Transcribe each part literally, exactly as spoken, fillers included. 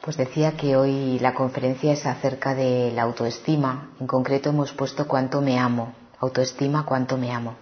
Pues decía que hoy la conferencia es acerca de la autoestima. En concreto hemos puesto cuánto me amo. Autoestima, cuánto me amo.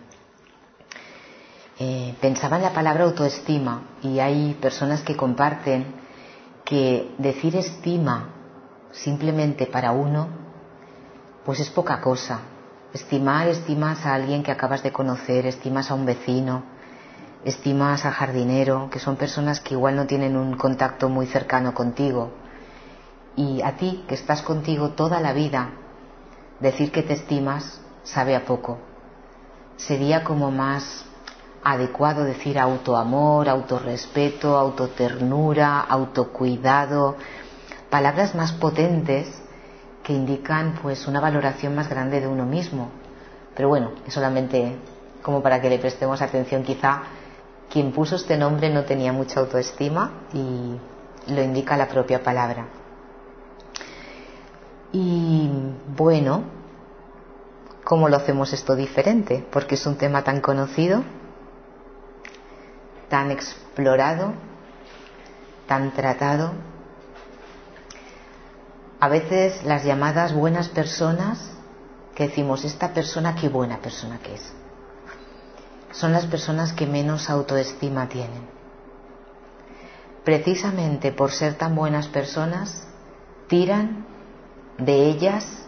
Eh, pensaba en la palabra autoestima y hay personas que comparten que decir estima simplemente para uno pues es poca cosa. Estimar, estimas a alguien que acabas de conocer, estimas a un vecino, estimas al jardinero, que son personas que igual no tienen un contacto muy cercano contigo. Y a ti, que estás contigo toda la vida, decir que te estimas sabe a poco. Sería como más adecuado decir autoamor, autorrespeto, autoternura, autocuidado, palabras más potentes que indican pues una valoración más grande de uno mismo. Pero bueno, es solamente como para que le prestemos atención. Quizá quien puso este nombre no tenía mucha autoestima y lo indica la propia palabra. Y bueno, ¿cómo lo hacemos esto diferente? Porque es un tema tan conocido, tan explorado, tan tratado. A veces las llamadas buenas personas, que decimos, esta persona qué buena persona que es, son las personas que menos autoestima tienen. Precisamente por ser tan buenas personas, tiran de ellas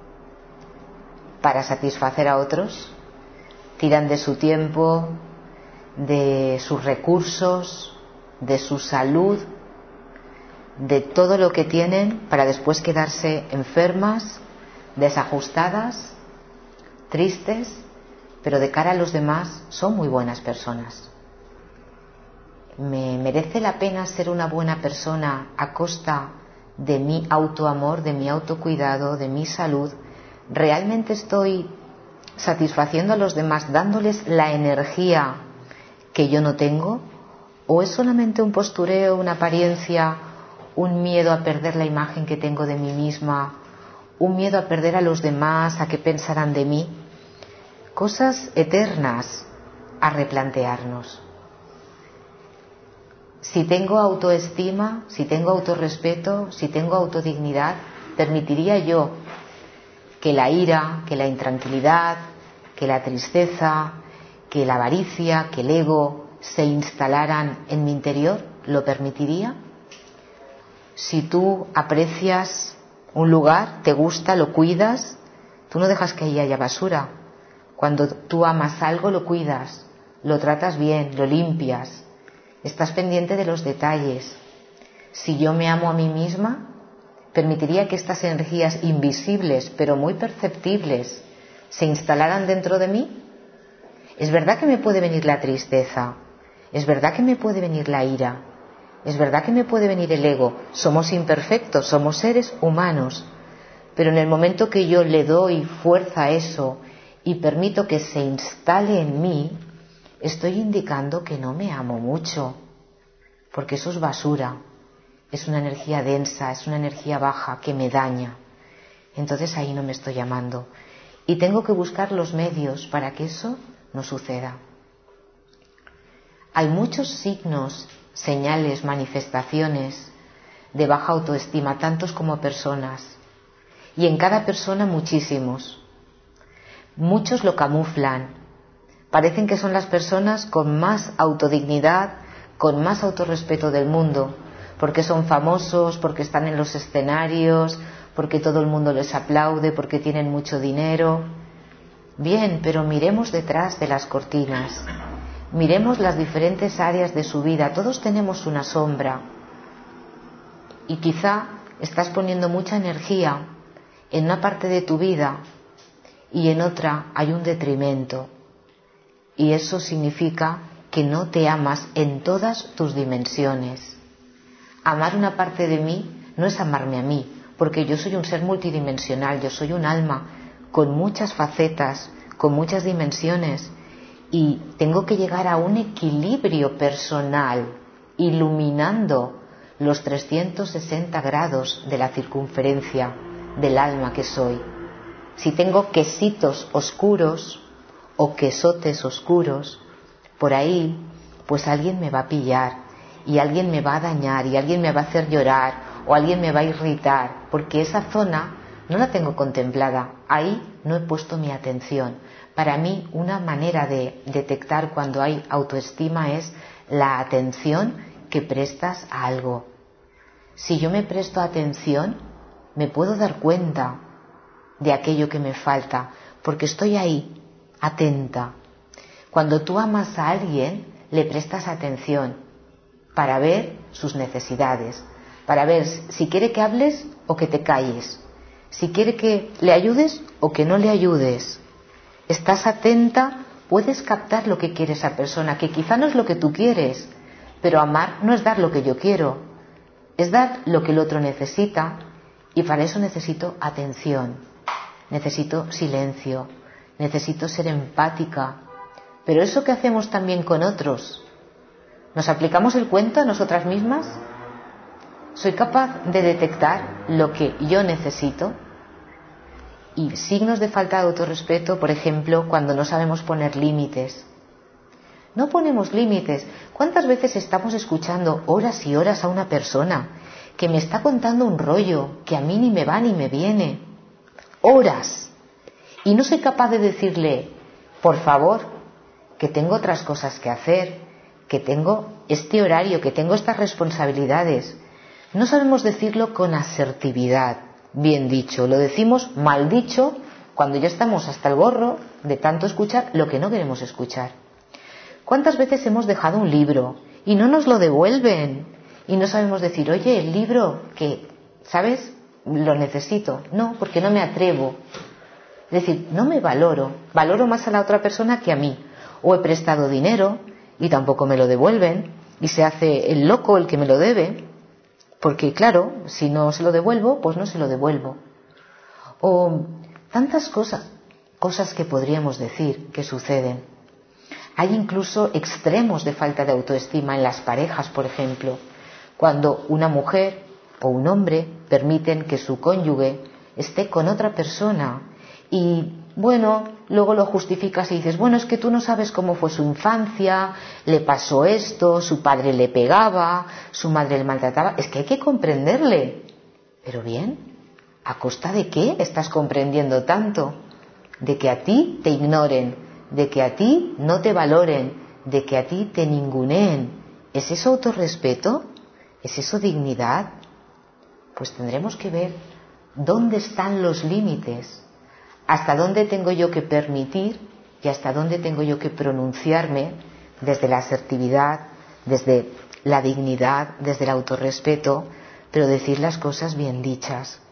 para satisfacer a otros, tiran de su tiempo, de sus recursos, de su salud, de todo lo que tienen para después quedarse enfermas, desajustadas, tristes, pero de cara a los demás son muy buenas personas. ¿Me merece la pena ser una buena persona a costa de mi autoamor, de mi autocuidado, de mi salud? ¿Realmente estoy satisfaciendo a los demás, dándoles la energía que yo no tengo? ¿O es solamente un postureo, una apariencia, un miedo a perder la imagen que tengo de mí misma, un miedo a perder a los demás, a qué pensarán de mí? Cosas eternas a replantearnos. Si tengo autoestima, si tengo autorrespeto, si tengo autodignidad, ¿permitiría yo que la ira, que la intranquilidad, que la tristeza, que la avaricia, que el ego se instalaran en mi interior? ¿Lo permitiría? Si tú aprecias un lugar, te gusta, lo cuidas, tú no dejas que ahí haya basura. Cuando tú amas algo, lo cuidas, lo tratas bien, lo limpias, estás pendiente de los detalles. Si yo me amo a mí misma, permitiría que estas energías invisibles, pero muy perceptibles, se instalaran dentro de mí. Es verdad que me puede venir la tristeza, es verdad que me puede venir la ira, es verdad que me puede venir el ego. Somos imperfectos, somos seres humanos, pero en el momento que yo le doy fuerza a eso y permito que se instale en mí, estoy indicando que no me amo mucho, porque eso es basura, es una energía densa, es una energía baja que me daña. Entonces ahí no me estoy amando y tengo que buscar los medios para que eso no suceda. Hay muchos signos, señales, manifestaciones de baja autoestima, tantos como personas, y en cada persona muchísimos. Muchos lo camuflan, parecen que son las personas con más autodignidad, con más autorrespeto del mundo, porque son famosos, porque están en los escenarios, porque todo el mundo les aplaude, porque tienen mucho dinero. Bien, pero miremos detrás de las cortinas, miremos las diferentes áreas de su vida. Todos tenemos una sombra y quizá estás poniendo mucha energía en una parte de tu vida y en otra hay un detrimento, y eso significa que no te amas en todas tus dimensiones. Amar una parte de mí no es amarme a mí, porque yo soy un ser multidimensional, yo soy un alma con muchas facetas, con muchas dimensiones, y tengo que llegar a un equilibrio personal, iluminando los trescientos sesenta grados de la circunferencia del alma que soy. Si tengo quesitos oscuros o quesotes oscuros por ahí, pues alguien me va a pillar y alguien me va a dañar y alguien me va a hacer llorar, o alguien me va a irritar, porque esa zona no la tengo contemplada, ahí no he puesto mi atención. Para mí, una manera de detectar cuando hay autoestima es la atención que prestas a algo. Si yo me presto atención, me puedo dar cuenta de aquello que me falta, porque estoy ahí, atenta. Cuando tú amas a alguien, le prestas atención para ver sus necesidades, para ver si quiere que hables o que te calles, si quiere que le ayudes o que no le ayudes. Estás atenta, puedes captar lo que quiere esa persona, que quizá no es lo que tú quieres, pero amar no es dar lo que yo quiero, es dar lo que el otro necesita, y para eso necesito atención, necesito silencio, necesito ser empática. Pero eso que hacemos también con otros, ¿nos aplicamos el cuento a nosotras mismas? ¿Soy capaz de detectar lo que yo necesito? Y signos de falta de autorrespeto, por ejemplo, cuando no sabemos poner límites. No ponemos límites. ¿Cuántas veces estamos escuchando horas y horas a una persona que me está contando un rollo que a mí ni me va ni me viene? Horas. Y no soy capaz de decirle, por favor, que tengo otras cosas que hacer, que tengo este horario, que tengo estas responsabilidades. No sabemos decirlo con asertividad, bien dicho. Lo decimos mal dicho cuando ya estamos hasta el gorro de tanto escuchar lo que no queremos escuchar. ¿Cuántas veces hemos dejado un libro y no nos lo devuelven? Y no sabemos decir, oye, el libro que, ¿sabes? Lo necesito. No, porque no me atrevo. Es decir, no me valoro. Valoro más a la otra persona que a mí. O he prestado dinero y tampoco me lo devuelven y se hace el loco el que me lo debe, porque claro, si no se lo devuelvo, pues no se lo devuelvo. O tantas cosas, cosas que podríamos decir que suceden. Hay incluso extremos de falta de autoestima en las parejas, por ejemplo, cuando una mujer o un hombre permiten que su cónyuge esté con otra persona y, bueno, luego lo justificas y dices, bueno, es que tú no sabes cómo fue su infancia, le pasó esto, su padre le pegaba, su madre le maltrataba. Es que hay que comprenderle. Pero bien, ¿a costa de qué estás comprendiendo tanto? De que a ti te ignoren, de que a ti no te valoren, de que a ti te ninguneen. ¿Es eso autorrespeto? ¿Es eso dignidad? Pues tendremos que ver dónde están los límites. ¿Hasta dónde tengo yo que permitir y hasta dónde tengo yo que pronunciarme desde la asertividad, desde la dignidad, desde el autorrespeto, pero decir las cosas bien dichas?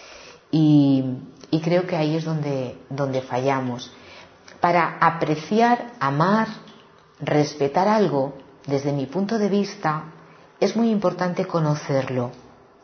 Y, y creo que ahí es donde, donde fallamos. Para apreciar, amar, respetar algo, desde mi punto de vista, es muy importante conocerlo.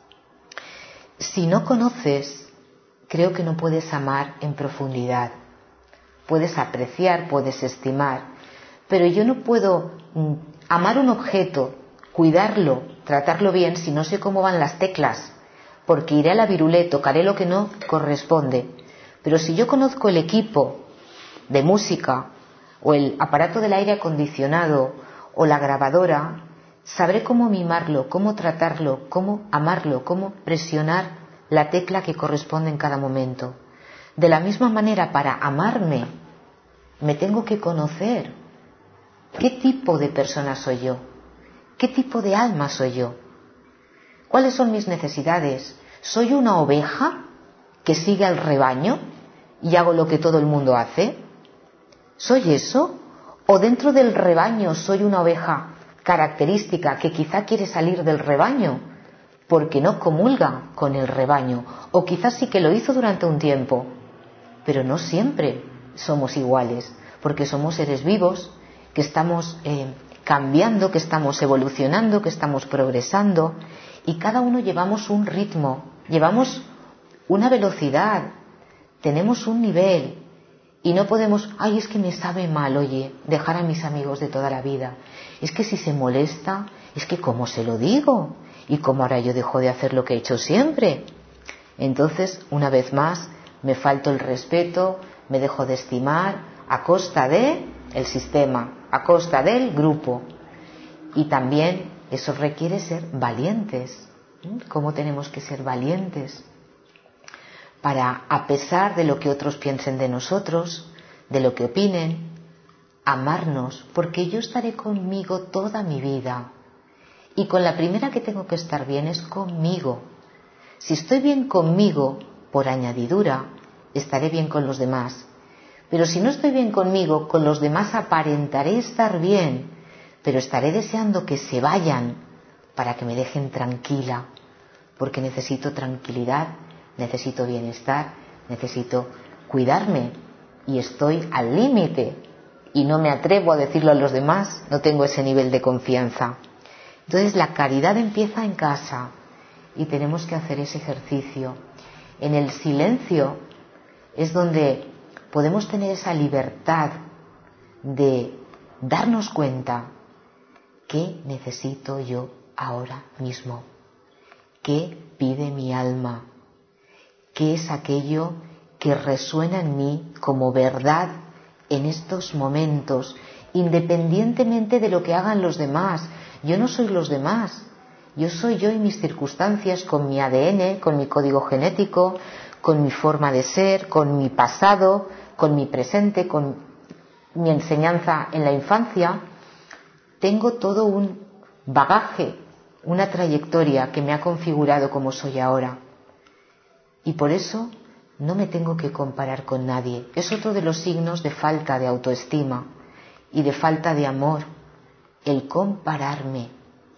Si no conoces, creo que no puedes amar en profundidad. Puedes apreciar, puedes estimar, pero yo no puedo mm, amar un objeto, cuidarlo, tratarlo bien si no sé cómo van las teclas, porque iré a la virulé, tocaré lo que no corresponde. Pero si yo conozco el equipo de música o el aparato del aire acondicionado o la grabadora, sabré cómo mimarlo, cómo tratarlo, cómo amarlo, cómo presionar la tecla que corresponde en cada momento. De la misma manera, para amarme, me tengo que conocer. ¿Qué tipo de persona soy yo? ¿Qué tipo de alma soy yo? ¿Cuáles son mis necesidades? ¿Soy una oveja que sigue al rebaño y hago lo que todo el mundo hace? ¿Soy eso? ¿O dentro del rebaño soy una oveja característica que quizá quiere salir del rebaño porque no comulga con el rebaño? O quizás sí que lo hizo durante un tiempo, pero no siempre somos iguales, porque somos seres vivos, que estamos eh, cambiando, que estamos evolucionando, que estamos progresando, y cada uno llevamos un ritmo, llevamos una velocidad, tenemos un nivel, y no podemos, ay, es que me sabe mal, oye, dejar a mis amigos de toda la vida. Es que si se molesta, es que ¿cómo se lo digo? ¿Y cómo ahora yo dejo de hacer lo que he hecho siempre? Entonces, una vez más, me falto el respeto, me dejo de estimar a costa de el sistema, a costa del grupo. Y también eso requiere ser valientes, ¿eh? Cómo tenemos que ser valientes para, a pesar de lo que otros piensen de nosotros, de lo que opinen, amarnos, porque yo estaré conmigo toda mi vida. Y con la primera que tengo que estar bien es conmigo. Si estoy bien conmigo, por añadidura, estaré bien con los demás. Pero si no estoy bien conmigo, con los demás aparentaré estar bien, pero estaré deseando que se vayan para que me dejen tranquila, porque necesito tranquilidad, necesito bienestar, necesito cuidarme y estoy al límite y no me atrevo a decirlo a los demás, no tengo ese nivel de confianza. Entonces la caridad empieza en casa y tenemos que hacer ese ejercicio. En el silencio es donde podemos tener esa libertad de darnos cuenta qué necesito yo ahora mismo, qué pide mi alma, qué es aquello que resuena en mí como verdad en estos momentos, independientemente de lo que hagan los demás. Yo no soy los demás, yo soy yo y mis circunstancias, con mi A D N, con mi código genético, con mi forma de ser, con mi pasado, con mi presente, con mi enseñanza en la infancia. Tengo todo un bagaje, una trayectoria que me ha configurado como soy ahora. Y por eso no me tengo que comparar con nadie. Es otro de los signos de falta de autoestima y de falta de amor, el compararme,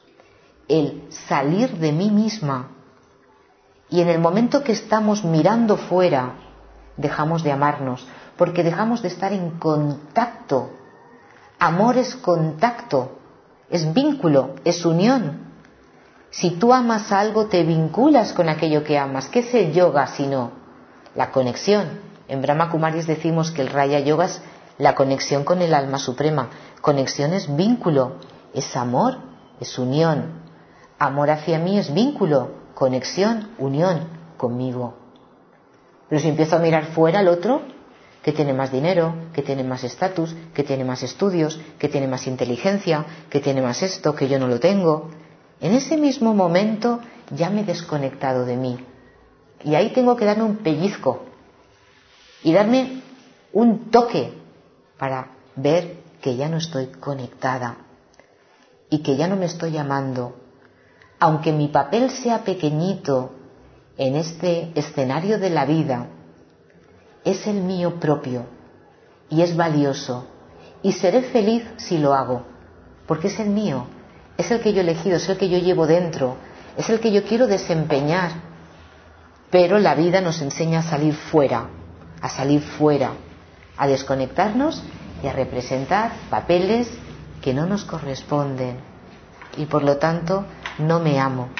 el salir de mí misma. Y en el momento que estamos mirando fuera, dejamos de amarnos, porque dejamos de estar en contacto. Amor es contacto, es vínculo, es unión. Si tú amas algo, te vinculas con aquello que amas. ¿Qué es el yoga si no? La conexión. En Brahma Kumaris decimos que el Raya Yoga es la conexión con el alma suprema. Conexión es vínculo, es amor, es unión. Amor hacia mí es vínculo, conexión, unión conmigo. Pero si empiezo a mirar fuera al otro, que tiene más dinero, que tiene más estatus, que tiene más estudios, que tiene más inteligencia, que tiene más esto, que yo no lo tengo, en ese mismo momento ya me he desconectado de mí. Y ahí tengo que darme un pellizco y darme un toque para ver que ya no estoy conectada y que ya no me estoy amando. Aunque mi papel sea pequeñito en este escenario de la vida, es el mío propio y es valioso y seré feliz si lo hago, porque es el mío, es el que yo he elegido, es el que yo llevo dentro, es el que yo quiero desempeñar. Pero la vida nos enseña a salir fuera, a salir fuera, a desconectarnos y a representar papeles que no nos corresponden y por lo tanto no me amo.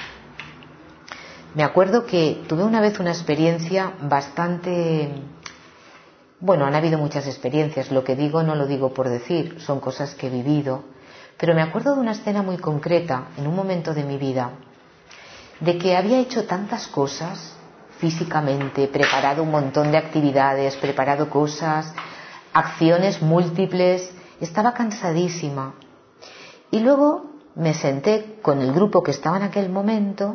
Me acuerdo que tuve una vez una experiencia bastante... Bueno, han habido muchas experiencias, lo que digo no lo digo por decir, son cosas que he vivido, pero me acuerdo de una escena muy concreta en un momento de mi vida, de que había hecho tantas cosas físicamente, preparado un montón de actividades, preparado cosas, acciones múltiples, estaba cansadísima. Y luego me senté con el grupo que estaba en aquel momento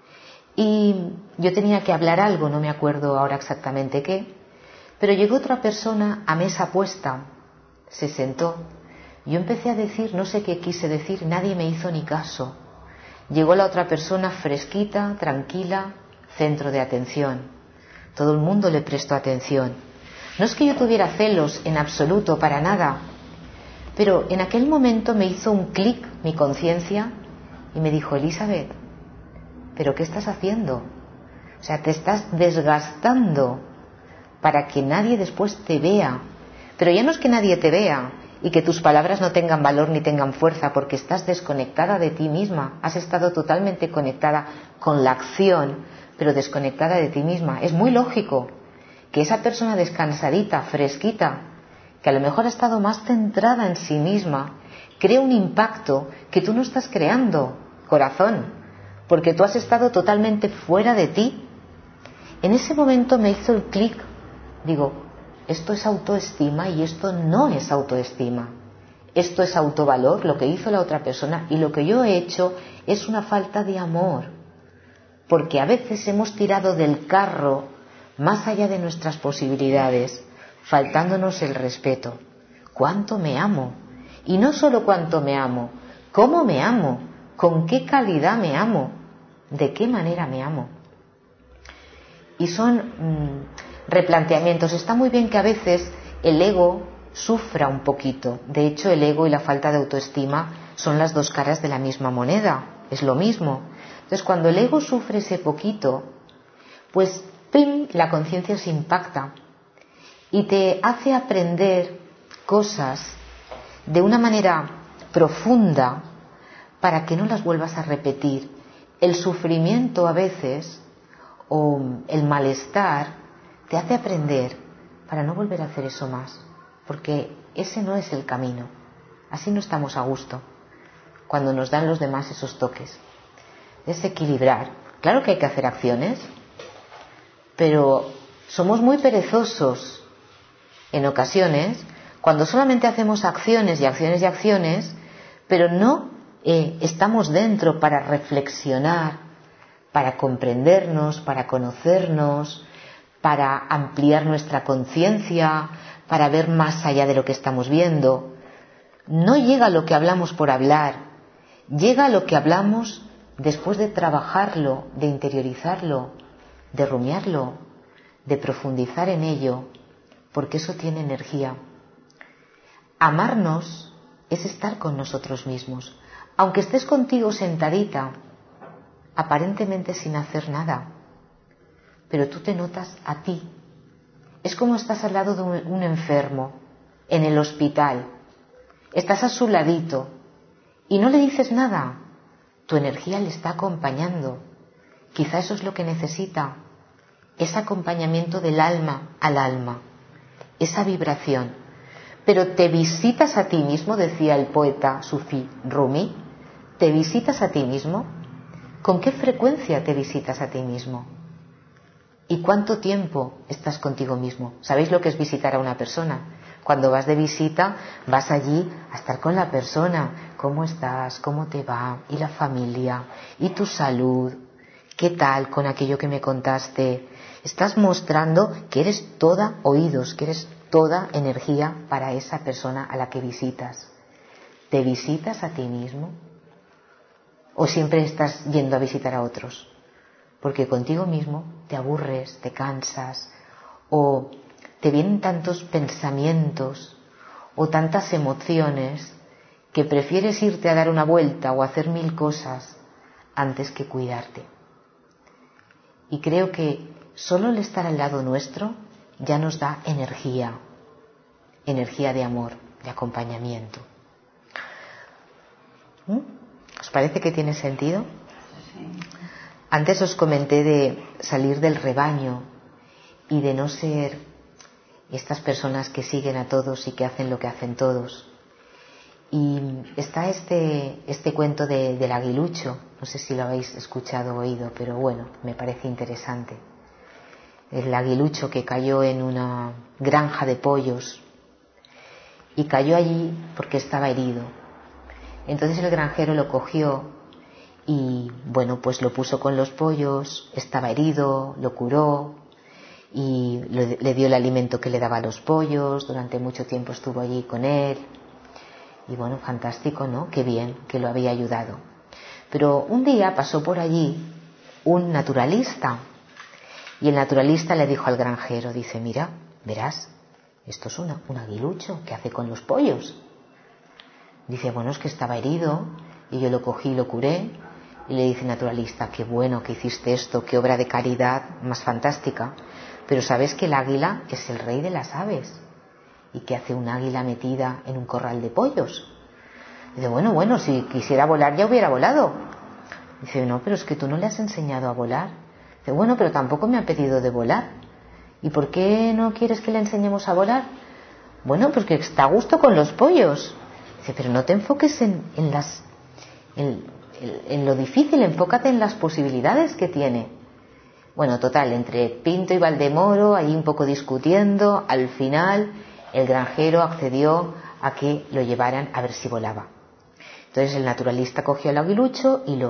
y yo tenía que hablar algo, no me acuerdo ahora exactamente qué, pero llegó otra persona a mesa puesta, se sentó, yo empecé a decir, no sé qué quise decir, nadie me hizo ni caso. Llegó la otra persona fresquita, tranquila, centro de atención. Todo el mundo le prestó atención. No es que yo tuviera celos en absoluto, para nada, pero en aquel momento me hizo un clic mi conciencia y me dijo, Elizabeth, ¿pero qué estás haciendo? O sea, te estás desgastando para que nadie después te vea. Pero ya no es que nadie te vea y que tus palabras no tengan valor ni tengan fuerza, porque estás desconectada de ti misma. Has estado totalmente conectada con la acción, pero desconectada de ti misma. Es muy lógico que esa persona descansadita, fresquita, que a lo mejor ha estado más centrada en sí misma, cree un impacto que tú no estás creando, corazón, porque tú has estado totalmente fuera de ti. En ese momento me hizo el clic. Digo, esto es autoestima y esto no es autoestima. Esto es autovalor, lo que hizo la otra persona, y lo que yo he hecho es una falta de amor. porque a veces hemos tirado del carro más allá de nuestras posibilidades, faltándonos el respeto. ¿Cuánto me amo? Y no solo cuánto me amo, ¿cómo me amo? ¿Con qué calidad me amo? ¿De qué manera me amo? Y son mmm, replanteamientos. Está muy bien que a veces el ego sufra un poquito. De hecho, el ego y la falta de autoestima son las dos caras de la misma moneda. Es lo mismo. Entonces, cuando el ego sufre ese poquito, pues ¡pim!, la conciencia se impacta y te hace aprender cosas de una manera profunda para que no las vuelvas a repetir. El sufrimiento a veces o el malestar te hace aprender para no volver a hacer eso más, porque ese no es el camino. Así no estamos a gusto cuando nos dan los demás esos toques. Es equilibrar. Claro que hay que hacer acciones, pero somos muy perezosos en ocasiones cuando solamente hacemos acciones y acciones y acciones, pero no eh, estamos dentro para reflexionar, para comprendernos, para conocernos, para ampliar nuestra conciencia, para ver más allá de lo que estamos viendo. No llega lo que hablamos por hablar, llega lo que hablamos después de trabajarlo, de interiorizarlo, de rumiarlo, de profundizar en ello, porque eso tiene energía. Amarnos es estar con nosotros mismos, aunque estés contigo sentadita, aparentemente sin hacer nada, pero tú te notas a ti. Es como estás al lado de un, un enfermo en el hospital, estás a su ladito y no le dices nada, tu energía le está acompañando. Quizá eso es lo que necesita, ese acompañamiento del alma al alma, esa vibración. Pero te visitas a ti mismo, decía el poeta sufí Rumi, ¿te visitas a ti mismo? ¿Con qué frecuencia te visitas a ti mismo? ¿Y cuánto tiempo estás contigo mismo? ¿Sabéis lo que es visitar a una persona? Cuando vas de visita, vas allí a estar con la persona. ¿Cómo estás? ¿Cómo te va? ¿Y la familia? ¿Y tu salud? ¿Qué tal con aquello que me contaste? Estás mostrando que eres toda oídos, que eres toda energía para esa persona a la que visitas. ¿Te visitas a ti mismo? ¿O siempre estás yendo a visitar a otros? Porque contigo mismo te aburres, te cansas, o te vienen tantos pensamientos o tantas emociones que prefieres irte a dar una vuelta o hacer mil cosas antes que cuidarte. Y creo que solo el estar al lado nuestro ya nos da energía, energía de amor, de acompañamiento. ¿Mm? ¿Os parece que tiene sentido? Sí. Antes os comenté de salir del rebaño y de no ser estas personas que siguen a todos y que hacen lo que hacen todos. Y está este, este cuento de, del aguilucho, no sé si lo habéis escuchado o oído, pero bueno, me parece interesante. El aguilucho que cayó en una granja de pollos y cayó allí porque estaba herido. Entonces el granjero lo cogió y bueno, pues lo puso con los pollos, estaba herido, lo curó y le, le dio el alimento que le daba a los pollos, durante mucho tiempo estuvo allí con él y bueno, fantástico, ¿no? Qué bien que lo había ayudado. Pero un día pasó por allí un naturalista y el naturalista le dijo al granjero, dice, mira, verás, esto es una, un aguilucho, ¿qué hace con los pollos? Dice, bueno, es que estaba herido y yo lo cogí y lo curé. Y le dice el naturalista, qué bueno que hiciste esto, qué obra de caridad más fantástica. Pero sabes que el águila es el rey de las aves. ¿Y qué hace un águila metida en un corral de pollos? Dice, bueno, bueno, si quisiera volar ya hubiera volado. Dice, no, pero es que tú no le has enseñado a volar. Dice, bueno, pero tampoco me ha pedido de volar. ¿Y por qué no quieres que le enseñemos a volar? Bueno, porque está a gusto con los pollos. Dice, pero no te enfoques en, en las... En, en lo difícil, enfócate en las posibilidades que tiene. Bueno, total, entre Pinto y Valdemoro, ahí un poco discutiendo, al final el granjero accedió a que lo llevaran a ver si volaba. Entonces el naturalista cogió al aguilucho y lo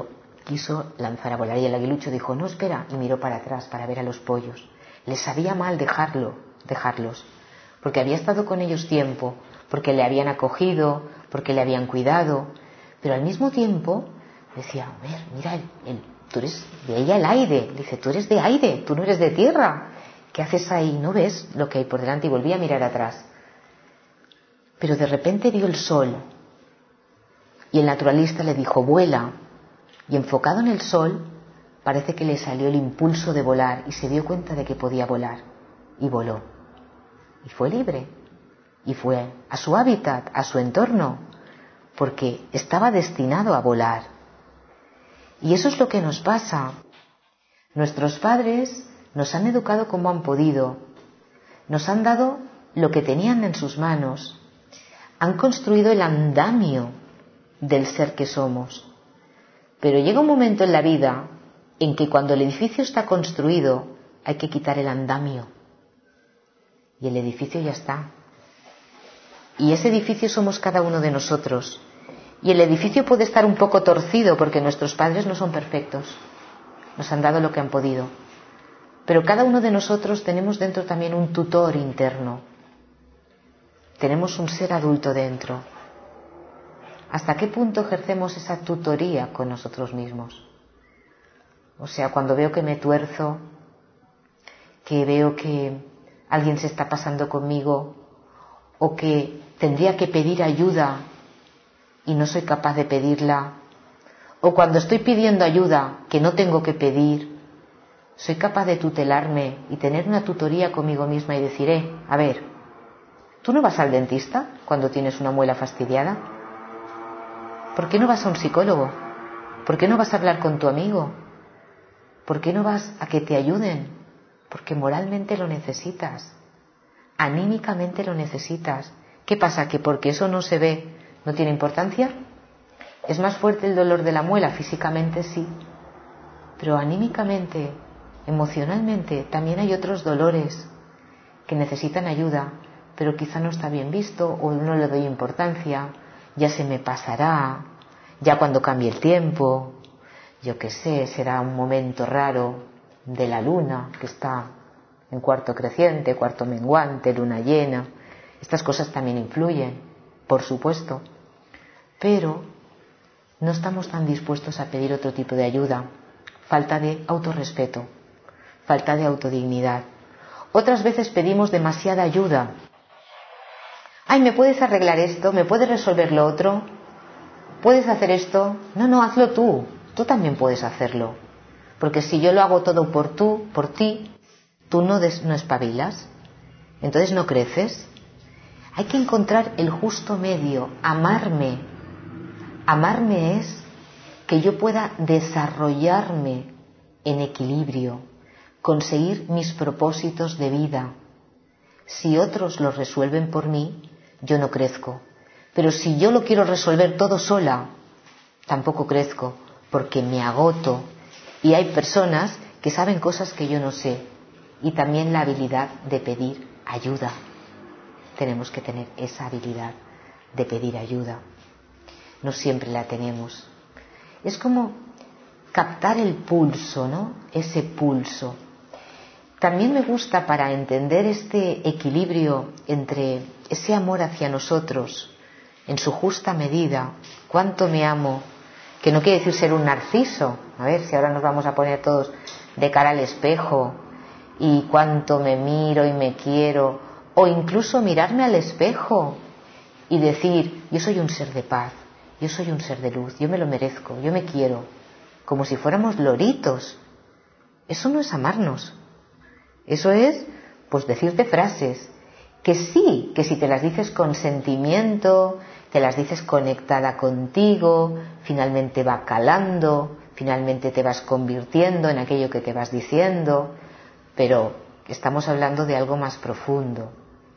quiso lanzar a volar y el aguilucho dijo: no, espera, y miró para atrás para ver a los pollos. Les sabía mal dejarlo, dejarlos, porque había estado con ellos tiempo, porque le habían acogido, porque le habían cuidado, pero al mismo tiempo decía: a ver, mira, el, el, tú eres, veía el aire, dice: tú eres de aire, tú no eres de tierra, ¿qué haces ahí? ¿No ves lo que hay por delante? Y volvía a mirar atrás. Pero de repente vio el sol y el naturalista le dijo: vuela. Y enfocado en el sol, parece que le salió el impulso de volar y se dio cuenta de que podía volar. Y voló. Y fue libre. Y fue a su hábitat, a su entorno, porque estaba destinado a volar. Y eso es lo que nos pasa. Nuestros padres nos han educado como han podido. Nos han dado lo que tenían en sus manos. Han construido el andamio del ser que somos. Pero llega un momento en la vida en que cuando el edificio está construido hay que quitar el andamio. Y el edificio ya está. Y ese edificio somos cada uno de nosotros. Y el edificio puede estar un poco torcido porque nuestros padres no son perfectos. Nos han dado lo que han podido. Pero cada uno de nosotros tenemos dentro también un tutor interno. Tenemos un ser adulto dentro. ¿Hasta qué punto ejercemos esa tutoría con nosotros mismos? O sea, cuando veo que me tuerzo, que veo que alguien se está pasando conmigo, o que tendría que pedir ayuda y no soy capaz de pedirla, o cuando estoy pidiendo ayuda que no tengo que pedir, soy capaz de tutelarme y tener una tutoría conmigo misma y decir: eh, a ver, ¿tú no vas al dentista cuando tienes una muela fastidiada? ¿Por qué no vas a un psicólogo? ¿Por qué no vas a hablar con tu amigo? ¿Por qué no vas a que te ayuden? Porque moralmente lo necesitas, anímicamente lo necesitas. ¿Qué pasa? ¿Que porque eso no se ve no tiene importancia? ¿Es más fuerte el dolor de la muela? Físicamente sí, pero anímicamente, emocionalmente también hay otros dolores que necesitan ayuda, pero quizá no está bien visto o no le doy importancia. Ya se me pasará, ya cuando cambie el tiempo, yo qué sé, será un momento raro de la luna que está en cuarto creciente, cuarto menguante, luna llena. Estas cosas también influyen, por supuesto, pero no estamos tan dispuestos a pedir otro tipo de ayuda. Falta de autorrespeto, falta de autodignidad. Otras veces pedimos demasiada ayuda. Ay, ¿me puedes arreglar esto? ¿Me puedes resolver lo otro? ¿Puedes hacer esto? No, no, hazlo tú. Tú también puedes hacerlo. Porque si yo lo hago todo por tú, por ti, tú no, des, no espabilas. Entonces no creces. Hay que encontrar el justo medio. Amarme. Amarme es que yo pueda desarrollarme en equilibrio, conseguir mis propósitos de vida. Si otros los resuelven por mí, yo no crezco. Pero si yo lo quiero resolver todo sola, tampoco crezco, porque me agoto. Y hay personas que saben cosas que yo no sé. Y también la habilidad de pedir ayuda. Tenemos que tener esa habilidad de pedir ayuda. No siempre la tenemos. Es como captar el pulso, ¿no? Ese pulso. También me gusta, para entender este equilibrio entre ese amor hacia nosotros en su justa medida, cuánto me amo, que no quiere decir ser un narciso. A ver, si ahora nos vamos a poner todos de cara al espejo y cuánto me miro y me quiero, o incluso mirarme al espejo y decir: yo soy un ser de paz, yo soy un ser de luz, yo me lo merezco, yo me quiero, como si fuéramos loritos. Eso no es amarnos. Eso es, pues, decirte frases que sí, que si te las dices con sentimiento, te las dices conectada contigo, finalmente va calando, finalmente te vas convirtiendo en aquello que te vas diciendo, pero estamos hablando de algo más profundo,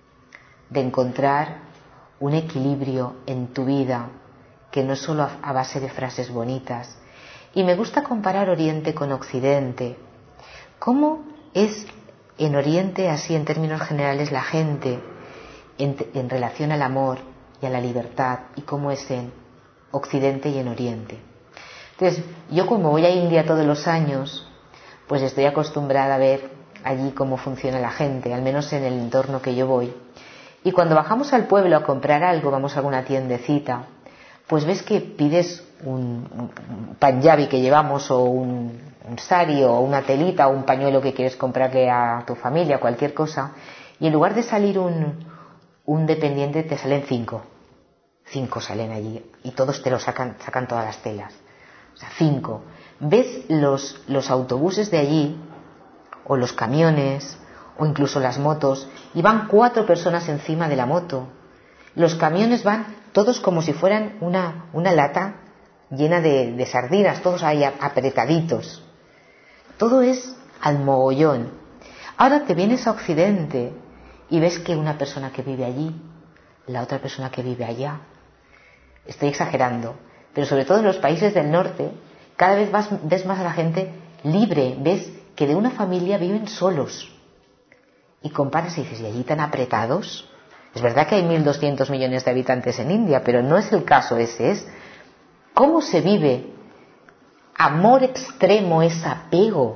de encontrar un equilibrio en tu vida, que no es solo a base de frases bonitas. Y me gusta comparar Oriente con Occidente. ¿Cómo es en Oriente, así en términos generales, la gente en, en relación al amor y a la libertad, y cómo es en Occidente y en Oriente? Entonces, yo como voy a India todos los años, pues estoy acostumbrada a ver allí cómo funciona la gente, al menos en el entorno que yo voy. Y cuando bajamos al pueblo a comprar algo, vamos a alguna tiendecita, pues ves que pides un, un panjabi que llevamos, o un, un sari, o una telita, o un pañuelo que quieres comprarle a tu familia, cualquier cosa, y en lugar de salir un, un dependiente, te salen cinco. Cinco salen allí, y todos te lo sacan, sacan todas las telas. O sea, cinco. Ves los, los autobuses de allí, o los camiones, o incluso las motos, y van cuatro personas encima de la moto. Los camiones van todos como si fueran una, una lata llena de, de sardinas, todos ahí apretaditos. Todo es al mogollón. Ahora te vienes a Occidente y ves que una persona que vive allí, la otra persona que vive allá. Estoy exagerando, pero sobre todo en los países del norte, cada vez vas, ves más a la gente libre, ves que de una familia viven solos. Y comparas y dices, ¿y allí tan apretados? Es verdad que hay mil doscientos millones de habitantes en India, pero no es el caso ese, es cómo se vive. Amor extremo es apego,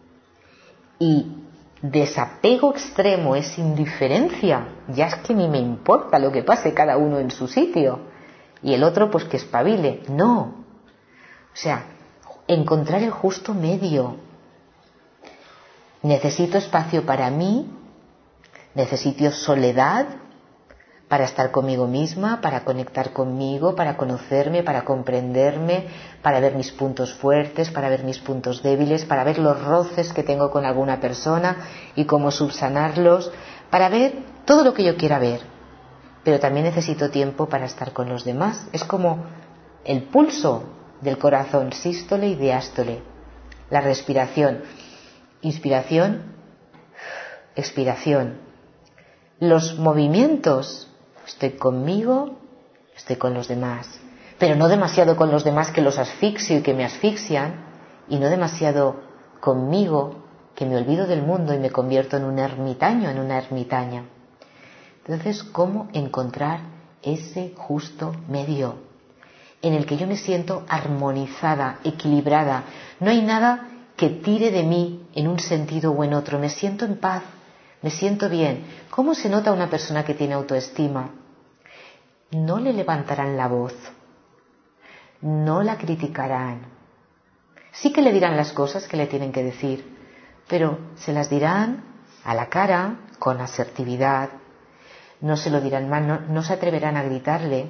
y desapego extremo es indiferencia. Ya es que ni me importa lo que pase, cada uno en su sitio, y el otro pues que espabile. No, o sea, encontrar el justo medio. Necesito espacio para mí, necesito soledad para estar conmigo misma, para conectar conmigo, para conocerme, para comprenderme, para ver mis puntos fuertes, para ver mis puntos débiles, para ver los roces que tengo con alguna persona y cómo subsanarlos, para ver todo lo que yo quiera ver. Pero también necesito tiempo para estar con los demás. Es como el pulso del corazón, sístole y diástole, la respiración, inspiración, expiración, los movimientos. Estoy conmigo, estoy con los demás, pero no demasiado con los demás que los asfixio y que me asfixian, y no demasiado conmigo que me olvido del mundo y me convierto en un ermitaño, en una ermitaña. Entonces, ¿cómo encontrar ese justo medio en el que yo me siento armonizada, equilibrada? No hay nada que tire de mí en un sentido o en otro. Me siento en paz, me siento bien. ¿Cómo se nota una persona que tiene autoestima? No le levantarán la voz, no la criticarán. Sí que le dirán las cosas que le tienen que decir, pero se las dirán a la cara, con asertividad. No se lo dirán mal, no, no se atreverán a gritarle.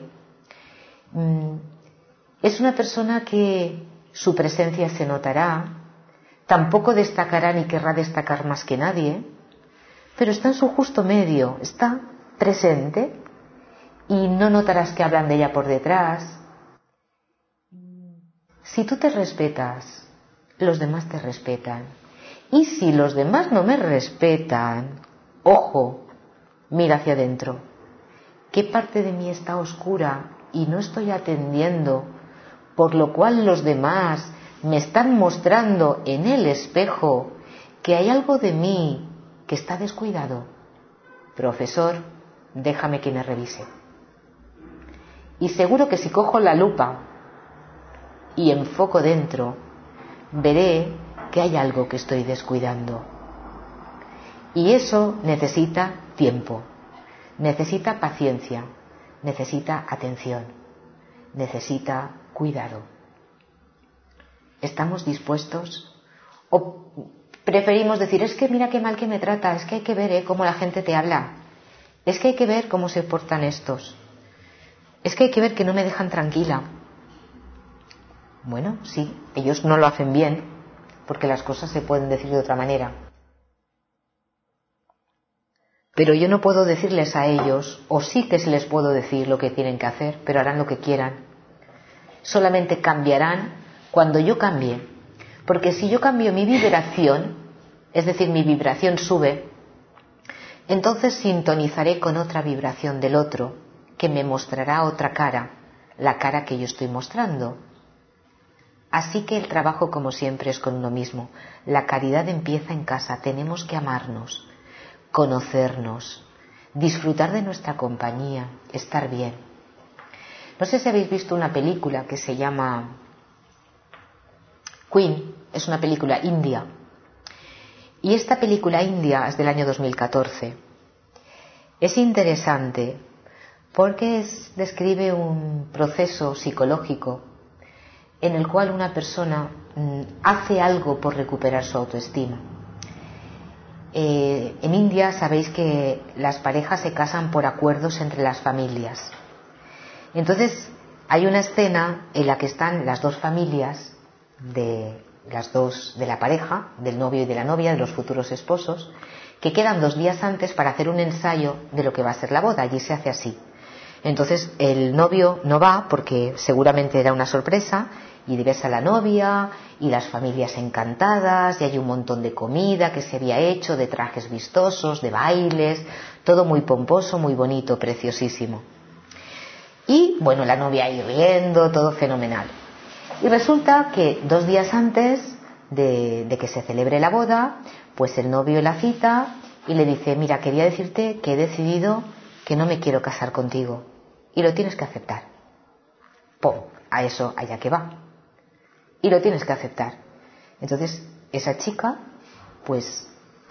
Mm, es una persona que su presencia se notará, tampoco destacará ni querrá destacar más que nadie, pero está en su justo medio, está presente, y no notarás que hablan de ella por detrás. Si tú te respetas, los demás te respetan. Y si los demás no me respetan, ojo, mira hacia adentro. ¿Qué parte de mí está oscura y no estoy atendiendo, por lo cual los demás me están mostrando en el espejo que hay algo de mí que está descuidado? Profesor, déjame que me revise. Y seguro que si cojo la lupa y enfoco dentro, veré que hay algo que estoy descuidando. Y eso necesita tiempo, necesita paciencia, necesita atención, necesita cuidado. ¿Estamos dispuestos? ¿O preferimos decir, es que mira qué mal que me trata, es que hay que ver ¿eh? cómo la gente te habla, es que hay que ver cómo se portan estos, es que hay que ver que no me dejan tranquila? Bueno, sí, ellos no lo hacen bien, porque las cosas se pueden decir de otra manera. Pero yo no puedo decirles a ellos, o sí que se les puedo decir lo que tienen que hacer, pero harán lo que quieran. Solamente cambiarán cuando yo cambie. Porque si yo cambio mi vibración, es decir, mi vibración sube, entonces sintonizaré con otra vibración del otro, que me mostrará otra cara, la cara que yo estoy mostrando. Así que el trabajo, como siempre, es con uno mismo. La caridad empieza en casa. Tenemos que amarnos, conocernos, disfrutar de nuestra compañía, estar bien. No sé si habéis visto una película que se llama Queen es una película india. Y esta película india es del año dos mil catorce. Es interesante porque es, describe un proceso psicológico en el cual una persona mm, hace algo por recuperar su autoestima. Eh, en India sabéis que las parejas se casan por acuerdos entre las familias. Entonces hay una escena en la que están las dos familias de las dos de la pareja, del novio y de la novia, de los futuros esposos, que quedan dos días antes para hacer un ensayo de lo que va a ser la boda. Allí se hace así. Entonces el novio no va porque seguramente era una sorpresa, y ves a la novia y las familias encantadas, y hay un montón de comida que se había hecho, de trajes vistosos, de bailes, todo muy pomposo, muy bonito, preciosísimo. Y bueno, la novia ahí riendo, todo fenomenal. Y resulta que dos días antes de, de que se celebre la boda, pues el novio la cita y le dice: mira, quería decirte que he decidido que no me quiero casar contigo y lo tienes que aceptar. ¡Pum! A eso, allá que va. Y lo tienes que aceptar. Entonces, esa chica, pues,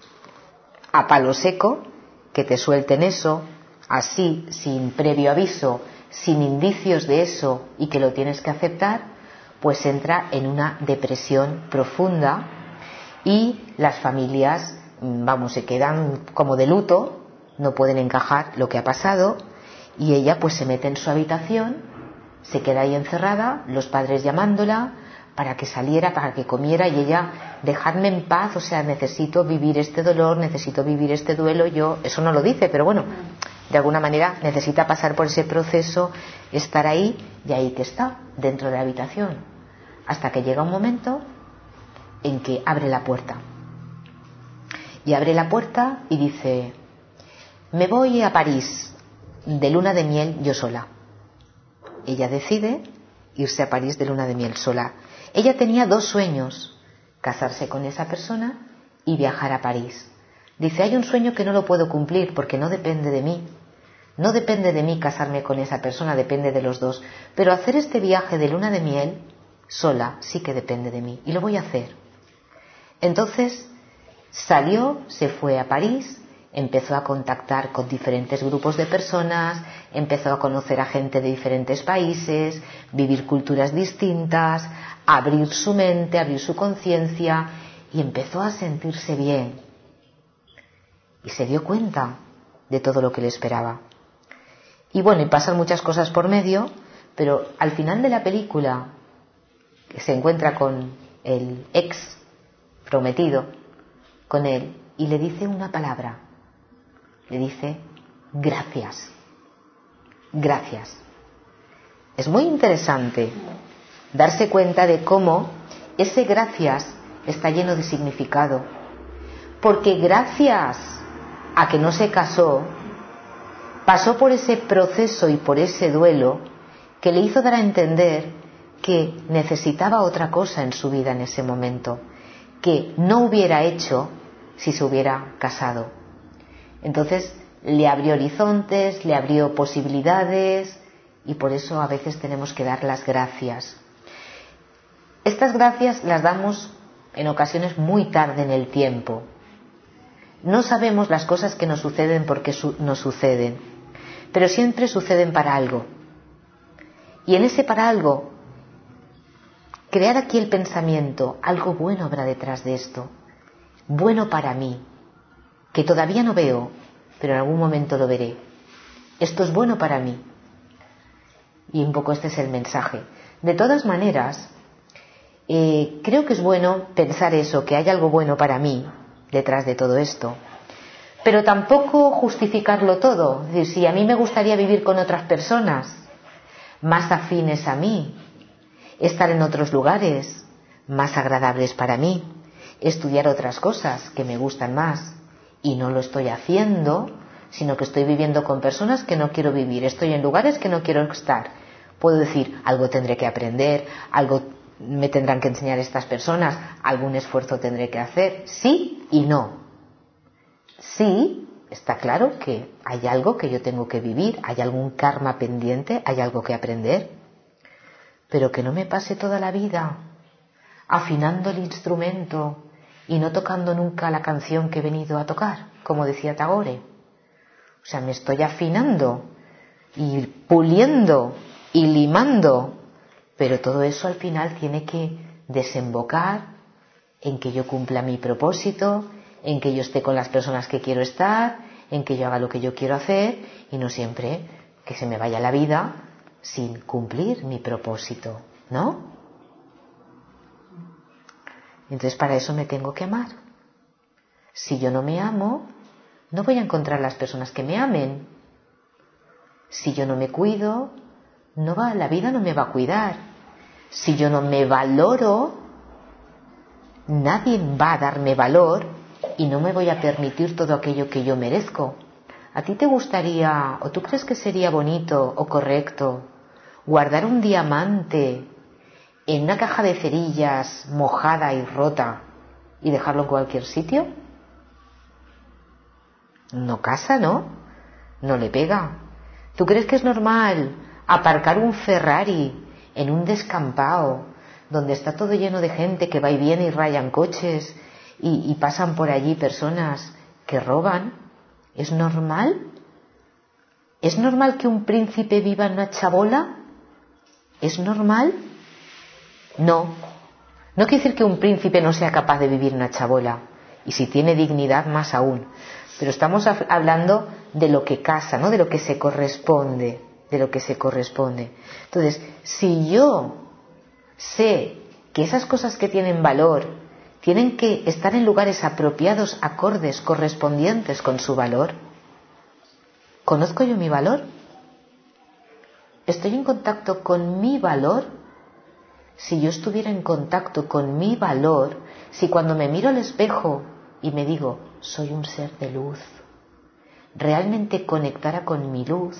a palo seco, que te suelten eso, así, sin previo aviso, sin indicios de eso, y que lo tienes que aceptar, pues entra en una depresión profunda y las familias, vamos, se quedan como de luto, no pueden encajar lo que ha pasado, y ella pues se mete en su habitación, se queda ahí encerrada, los padres llamándola para que saliera, para que comiera, y ella: dejadme en paz, o sea, necesito vivir este dolor, necesito vivir este duelo. Yo, eso no lo dice, pero bueno, de alguna manera necesita pasar por ese proceso, estar ahí, y ahí que está, dentro de la habitación, hasta que llega un momento en que abre la puerta. Y abre la puerta y dice: me voy a París de luna de miel yo sola. Ella decide irse a París de luna de miel sola. Ella tenía dos sueños: casarse con esa persona y viajar a París. Dice: hay un sueño que no lo puedo cumplir porque no depende de mí. No depende de mí casarme con esa persona, depende de los dos. Pero hacer este viaje de luna de miel sola sí que depende de mí y lo voy a hacer. Entonces salió, se fue a París, empezó a contactar con diferentes grupos de personas, empezó a conocer a gente de diferentes países, vivir culturas distintas, abrir su mente, abrir su conciencia, y empezó a sentirse bien. Y se dio cuenta de todo lo que le esperaba. Y bueno, y pasan muchas cosas por medio, pero al final de la película se encuentra con el ex prometido, con él, y le dice una palabra. Le dice: gracias. Gracias. Es muy interesante darse cuenta de cómo ese gracias está lleno de significado. Porque gracias a que no se casó, pasó por ese proceso y por ese duelo que le hizo dar a entender que necesitaba otra cosa en su vida en ese momento, que no hubiera hecho si se hubiera casado. Entonces le abrió horizontes, le abrió posibilidades, y por eso a veces tenemos que dar las gracias. Estas gracias las damos en ocasiones muy tarde en el tiempo. No sabemos las cosas que nos suceden por qué su- nos suceden, pero siempre suceden para algo. Y en ese para algo, crear aquí el pensamiento: algo bueno habrá detrás de esto, bueno para mí, que todavía no veo, pero en algún momento lo veré. Esto es bueno para mí. Y un poco este es el mensaje. De todas maneras, eh, creo que es bueno pensar eso, que hay algo bueno para mí detrás de todo esto, pero tampoco justificarlo todo. Es decir, si a mí me gustaría vivir con otras personas más afines a mí, estar en otros lugares más agradables para mí, estudiar otras cosas que me gustan más, y no lo estoy haciendo, sino que estoy viviendo con personas que no quiero vivir, estoy en lugares que no quiero estar, puedo decir: algo tendré que aprender, algo me tendrán que enseñar estas personas, algún esfuerzo tendré que hacer. Sí y no. Sí, está claro que hay algo que yo tengo que vivir, hay algún karma pendiente, hay algo que aprender, pero que no me pase toda la vida afinando el instrumento y no tocando nunca la canción que he venido a tocar, como decía Tagore. O sea, me estoy afinando y puliendo y limando, pero todo eso al final tiene que desembocar en que yo cumpla mi propósito, en que yo esté con las personas que quiero estar, en que yo haga lo que yo quiero hacer y no siempre que se me vaya la vida sin cumplir mi propósito, ¿no? Entonces para eso me tengo que amar. Si yo no me amo, no voy a encontrar las personas que me amen. Si yo no me cuido, no va, la vida no me va a cuidar. Si yo no me valoro, nadie va a darme valor y no me voy a permitir todo aquello que yo merezco. ¿A ti te gustaría, o tú crees que sería bonito o correcto, guardar un diamante en una caja de cerillas mojada y rota y dejarlo en cualquier sitio? No casa, ¿no? No le pega. ¿Tú crees que es normal aparcar un Ferrari en un descampado donde está todo lleno de gente que va y viene y rayan coches y, y pasan por allí personas que roban? ¿Es normal? ¿Es normal que un príncipe viva en una chabola? ¿Es normal? No. No quiere decir que un príncipe no sea capaz de vivir en una chabola. Y si tiene dignidad, más aún. Pero estamos hablando de lo que casa, ¿no? De lo que se corresponde. De lo que se corresponde. Entonces, si yo sé que esas cosas que tienen valor tienen que estar en lugares apropiados, acordes, correspondientes con su valor, ¿conozco yo mi valor? ¿Estoy en contacto con mi valor? Si yo estuviera en contacto con mi valor, si cuando me miro al espejo y me digo, soy un ser de luz, realmente conectara con mi luz,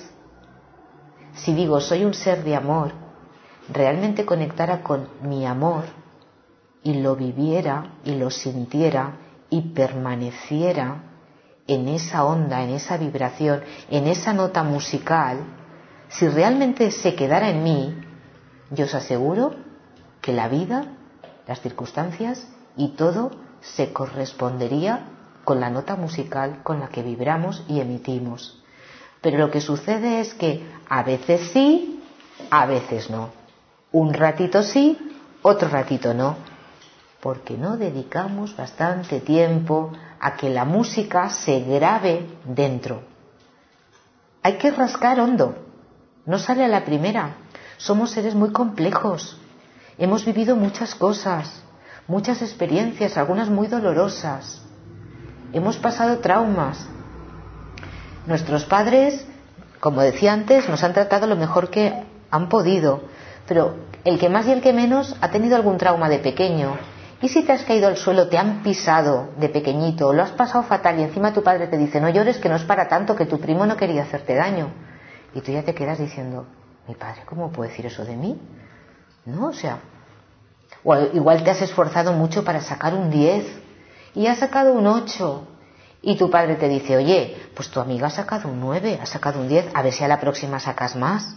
si digo, soy un ser de amor, realmente conectara con mi amor y lo viviera y lo sintiera y permaneciera en esa onda, en esa vibración, en esa nota musical, si realmente se quedara en mí, yo os aseguro que la vida, las circunstancias y todo se correspondería con la nota musical con la que vibramos y emitimos. Pero lo que sucede es que a veces sí, a veces no. Un ratito sí, otro ratito no. Porque no dedicamos bastante tiempo a que la música se grabe dentro. Hay que rascar hondo. No sale a la primera. Somos seres muy complejos. Hemos vivido muchas cosas, muchas experiencias, algunas muy dolorosas. Hemos pasado traumas. Nuestros padres, como decía antes, nos han tratado lo mejor que han podido, pero el que más y el que menos ha tenido algún trauma de pequeño. Y si te has caído al suelo, te han pisado de pequeñito, lo has pasado fatal y encima tu padre te dice, no llores que no es para tanto, que tu primo no quería hacerte daño. Y tú ya te quedas diciendo, mi padre, ¿cómo puede decir eso de mí? No, o sea, o igual te has esforzado mucho para sacar un diez y has sacado un ocho y tu padre te dice, oye, pues tu amiga ha sacado un nueve, ha sacado un diez, a ver si a la próxima sacas más.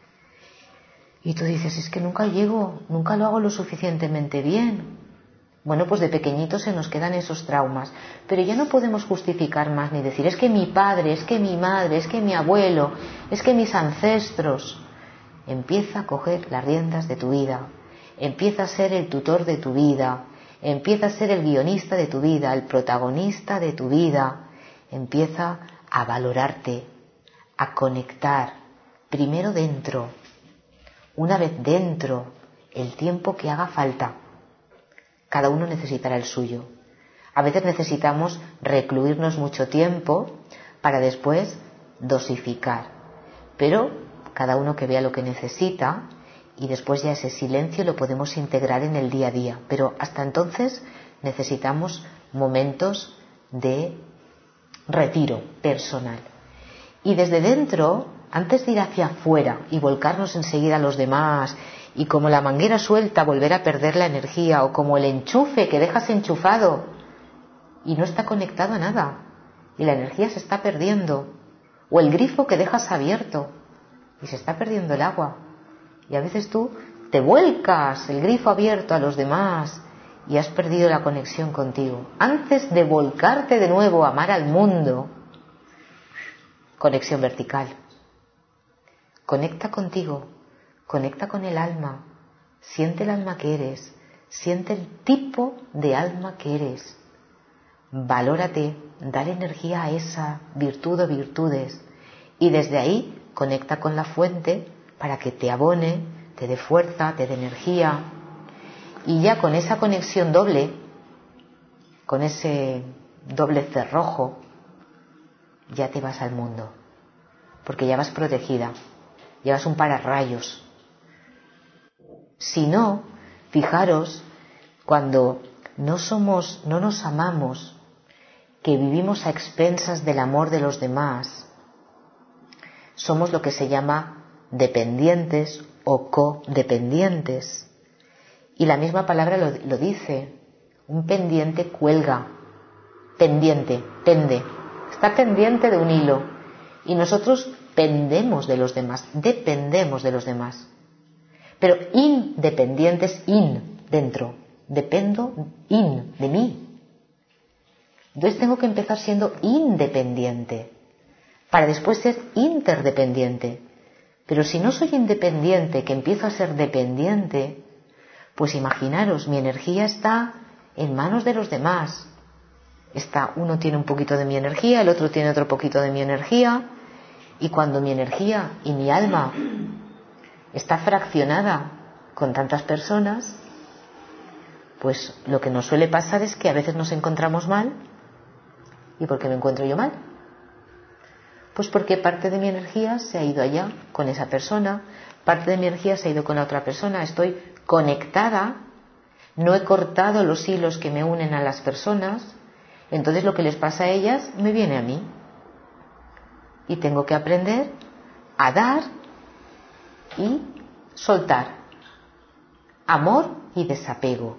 Y tú dices, es que nunca llego, nunca lo hago lo suficientemente bien. Bueno, pues de pequeñitos se nos quedan esos traumas, pero ya no podemos justificar más ni decir, es que mi padre, es que mi madre, es que mi abuelo, es que mis ancestros. Empieza a coger las riendas de tu vida, empieza a ser el tutor de tu vida, empieza a ser el guionista de tu vida, el protagonista de tu vida, empieza a valorarte, a conectar, primero dentro, una vez dentro, el tiempo que haga falta. Cada uno necesitará el suyo. A veces necesitamos recluirnos mucho tiempo para después dosificar, pero cada uno que vea lo que necesita y después ya ese silencio lo podemos integrar en el día a día, pero hasta entonces necesitamos momentos de retiro personal. Y desde dentro, antes de ir hacia afuera y volcarnos enseguida a los demás y como la manguera suelta volver a perder la energía o como el enchufe que dejas enchufado y no está conectado a nada y la energía se está perdiendo, o el grifo que dejas abierto y se está perdiendo el agua y a veces tú te vuelcas el grifo abierto a los demás y has perdido la conexión contigo. Antes de volcarte de nuevo a amar al mundo, conexión vertical. Conecta contigo, conecta con el alma, siente el alma que eres, siente el tipo de alma que eres. Valórate, dale energía a esa virtud o virtudes y desde ahí conecta con la fuente para que te abone, te dé fuerza, te dé energía. Y ya con esa conexión doble, con ese doble cerrojo, ya te vas al mundo, porque ya vas protegida, llevas un pararrayos. Si no, fijaros, cuando no somos, no nos amamos, que vivimos a expensas del amor de los demás, somos lo que se llama dependientes o codependientes. Y la misma palabra lo, lo dice, un pendiente cuelga, pendiente, pende, está pendiente de un hilo. Y nosotros pendemos de los demás, dependemos de los demás. Pero independientes, in, dentro, dependo, in, de mí. Entonces tengo que empezar siendo independiente, para después ser interdependiente. Pero si no soy independiente, que empiezo a ser dependiente, pues imaginaros, mi energía está en manos de los demás. Está, uno tiene un poquito de mi energía, el otro tiene otro poquito de mi energía, y cuando mi energía y mi alma está fraccionada con tantas personas, pues lo que nos suele pasar es que a veces nos encontramos mal. ¿Y por qué me encuentro yo mal? Pues porque parte de mi energía se ha ido allá con esa persona, parte de mi energía se ha ido con la otra persona, estoy conectada, no he cortado los hilos que me unen a las personas, entonces lo que les pasa a ellas me viene a mí. Y tengo que aprender a dar y soltar. Amor y desapego.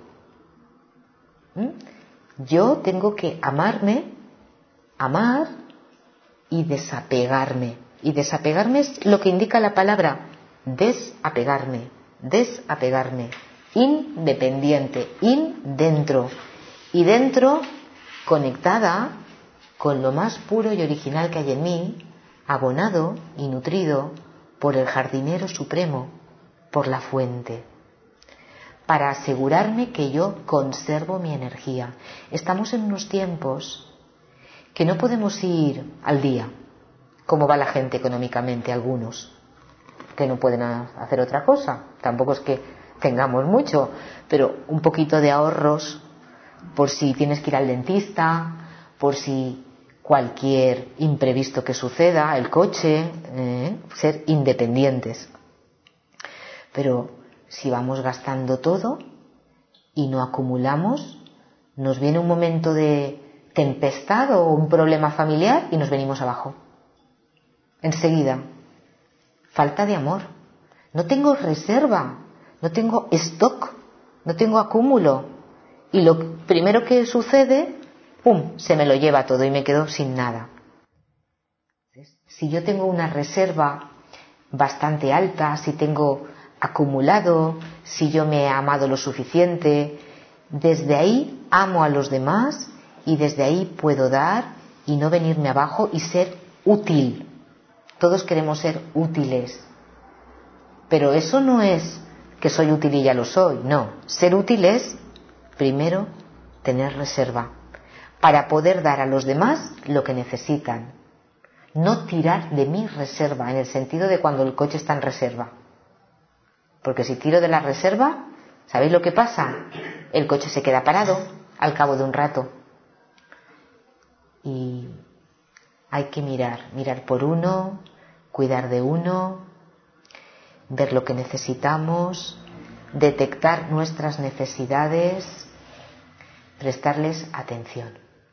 ¿Mm? Yo tengo que amarme, amar y desapegarme. Y desapegarme es lo que indica la palabra desapegarme, desapegarme. Independiente, in dentro. Y dentro conectada con lo más puro y original que hay en mí, abonado y nutrido por el jardinero supremo, por la fuente, para asegurarme que yo conservo mi energía. Estamos en unos tiempos que no podemos ir al día, como va la gente económicamente, algunos, que no pueden hacer otra cosa. Tampoco es que tengamos mucho, pero un poquito de ahorros por si tienes que ir al dentista, por si cualquier imprevisto que suceda, el coche, eh, ser independientes. Pero si vamos gastando todo y no acumulamos, nos viene un momento de tempestad o un problema familiar y nos venimos abajo. Enseguida, falta de amor. No tengo reserva, no tengo stock, no tengo acúmulo. Y lo primero que sucede, ¡pum!, se me lo lleva todo y me quedo sin nada. Si yo tengo una reserva bastante alta, si tengo acumulado, si yo me he amado lo suficiente, desde ahí amo a los demás y desde ahí puedo dar y no venirme abajo y ser útil. Todos queremos ser útiles, pero eso no es que soy útil y ya lo soy, no. Ser útil es, primero, tener reserva para poder dar a los demás lo que necesitan. No tirar de mi reserva, en el sentido de cuando el coche está en reserva. Porque si tiro de la reserva, ¿sabéis lo que pasa? El coche se queda parado al cabo de un rato. Y hay que mirar, mirar por uno, cuidar de uno, ver lo que necesitamos, detectar nuestras necesidades, prestarles atención.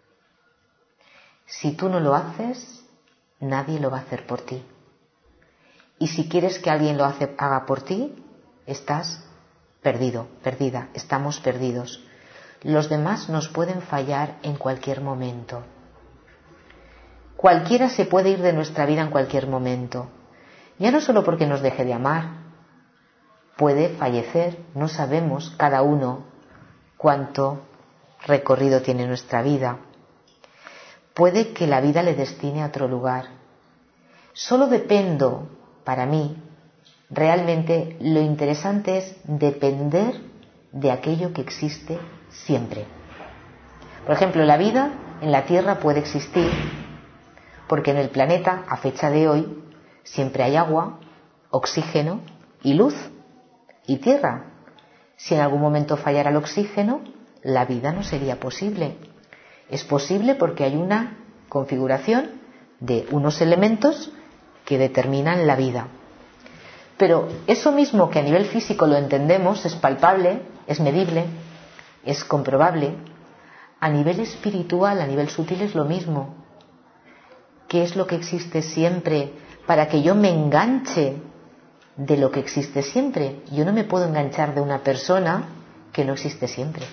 Si tú no lo haces, nadie lo va a hacer por ti. Y si quieres que alguien lo hace, haga por ti, estás perdido, perdida, estamos perdidos. Los demás nos pueden fallar en cualquier momento. Cualquiera se puede ir de nuestra vida en cualquier momento. Ya no solo porque nos deje de amar, puede fallecer, no sabemos cada uno cuánto recorrido tiene nuestra vida. Puede que la vida le destine a otro lugar. Solo dependo, para mí, realmente lo interesante es depender de aquello que existe siempre. Por ejemplo, la vida en la Tierra puede existir porque en el planeta, a fecha de hoy, siempre hay agua, oxígeno y luz y tierra. Si en algún momento fallara el oxígeno, la vida no sería posible. Es posible porque hay una configuración de unos elementos que determinan la vida. Pero eso mismo que a nivel físico lo entendemos, es palpable, es medible, es comprobable, a nivel espiritual, a nivel sutil es lo mismo. ¿Qué es lo que existe siempre para que yo me enganche de lo que existe siempre? Yo no me puedo enganchar de una persona que no existe siempre.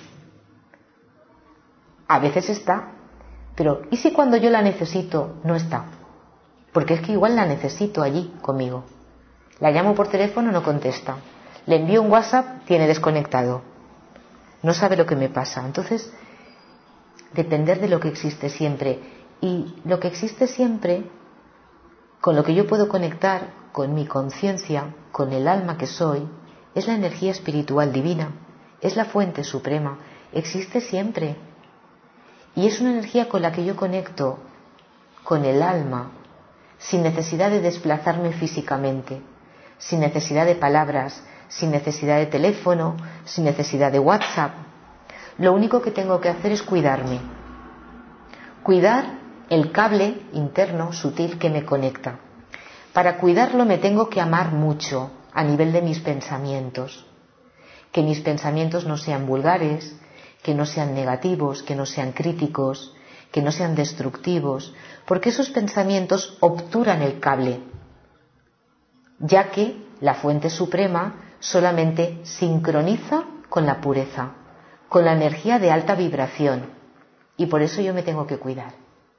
A veces está, pero ¿y si cuando yo la necesito no está? Porque es que igual la necesito allí conmigo. La llamo por teléfono, no contesta. Le envío un WhatsApp, tiene desconectado. No sabe lo que me pasa. Entonces, depender de lo que existe siempre. Y lo que existe siempre, con lo que yo puedo conectar con mi conciencia, con el alma que soy, es la energía espiritual divina. Es la fuente suprema. Existe siempre. Y es una energía con la que yo conecto con el alma, sin necesidad de desplazarme físicamente, sin necesidad de palabras, sin necesidad de teléfono, sin necesidad de WhatsApp. Lo único que tengo que hacer es cuidarme. Cuidar el cable interno, sutil, que me conecta. Para cuidarlo me tengo que amar mucho a nivel de mis pensamientos. Que mis pensamientos no sean vulgares, que no sean negativos, que no sean críticos, que no sean destructivos, porque esos pensamientos obturan el cable, ya que la fuente suprema solamente sincroniza con la pureza, con la energía de alta vibración, y por eso yo me tengo que cuidar.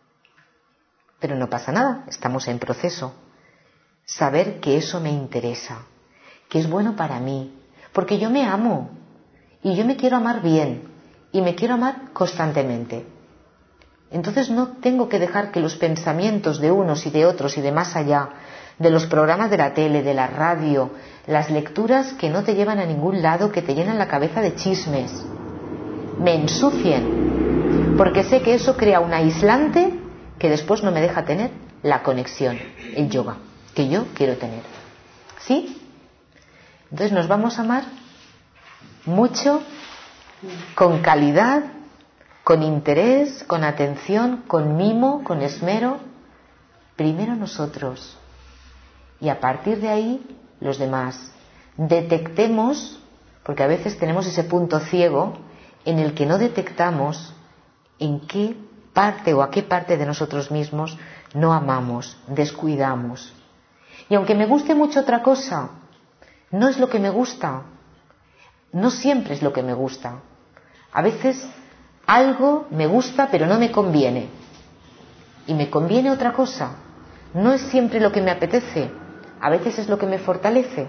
Pero no pasa nada, estamos en proceso. Saber que eso me interesa, que es bueno para mí, porque yo me amo, y yo me quiero amar bien, y me quiero amar constantemente. Entonces no tengo que dejar que los pensamientos de unos y de otros y de más allá, de los programas de la tele, de la radio, las lecturas que no te llevan a ningún lado, que te llenan la cabeza de chismes, me ensucien, porque sé que eso crea un aislante que después no me deja tener la conexión, el yoga, que yo quiero tener. ¿Sí? Entonces nos vamos a amar mucho, con calidad, con interés, con atención, con mimo, con esmero. Primero nosotros y a partir de ahí los demás. Detectemos, porque a veces tenemos ese punto ciego en el que no detectamos en qué parte o a qué parte de nosotros mismos no amamos, descuidamos. Y aunque me guste mucho otra cosa, no es lo que me gusta, no siempre es lo que me gusta. A veces algo me gusta pero no me conviene y me conviene otra cosa. No es siempre lo que me apetece, a veces es lo que me fortalece.